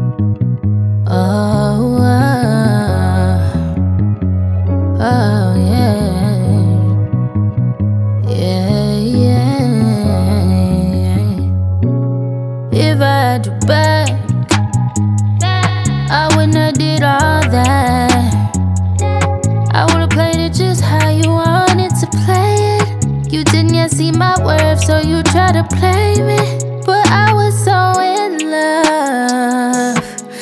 Oh, oh, yeah. Yeah, yeah. If I had you back, I wouldn't have did all that. I would've played it just how you wanted to play it. You didn't yet see my worth, so you tried to play me. But I was so in love,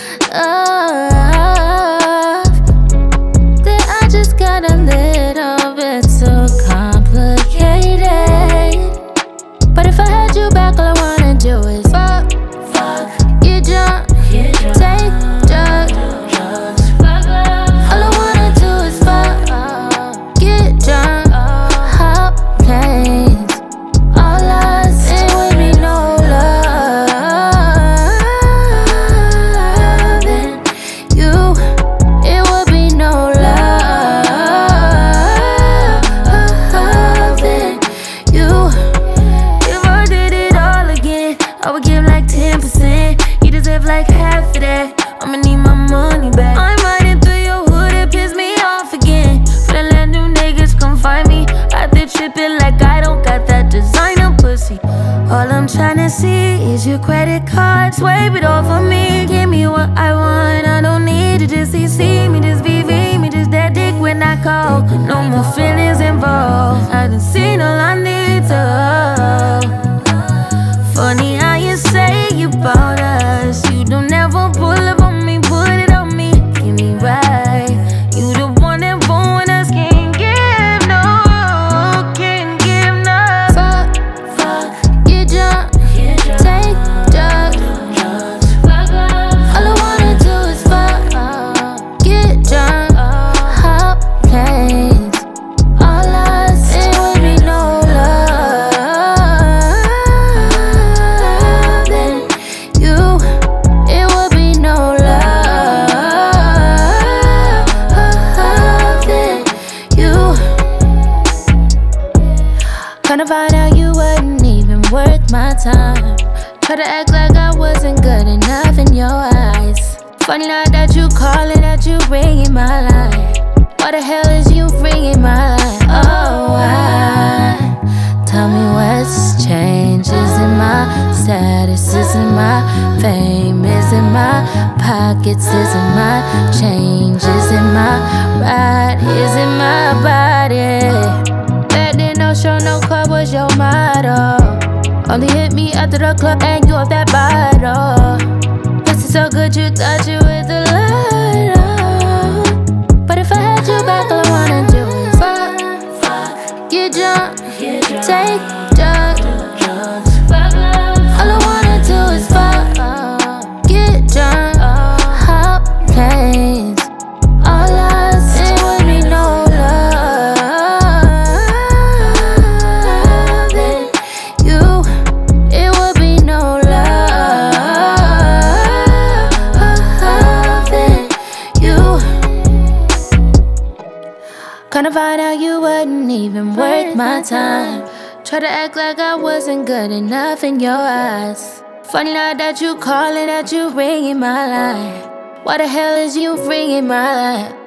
that I just got a little bit too complicated. But if I had you back, all I wanna do is fuck, get drunk, take drugs. All I wanna do is fuck, get drunk, hop planes. All us, it would be no loving you. It would be no loving you. If I did it all again, I would give like 10%. You deserve like half of that. I'ma need my money back. I'm riding through your hood, it pissed me off again. Finna let new niggas come find me. I did tripping like I don't got that designer pussy. All I'm tryna see is your credit card. Swipe it off of me, give me what I want. I don't need you, just CC me, just VV me, just that dick when I call. No more feelings involved. I done seen all I need to. Funny how you say you bout us. You don't ever pull up on me, put it on me, get me right. You the one that want us, can't give no, can't give no. Fuck, get drunk, take drugs. All I wanna do is fuck, get drunk, hop planes. All us, it would be no loving you. It would be no loving you. Kinda find out you wasn't even worth my time. Try to act like I wasn't good enough in your eyes. Funny now that you calling, that you ringing my line. Why the hell is you ringing my line? Oh, why? Tell me what's changed. Is it my status? Is it my fame? Is it my pockets? Is it my change? Is it my ride? Is it my body? Back then, no show, no club was your motto. Only hit me after the club and you off that bottle. Pussy so good you thought you was the light. But if I had you back, all I wanna do is fuck, get drunk, take drugs. All I wanna do is fuck, get drunk, hop planes. All us, it would be no loving you. It would be no loving you. Kinda find out you wasn't even worth my time. Try to act like I wasn't good enough in your eyes. Funny now that you calling, that you ringing my line. Why the hell is you ringing my line?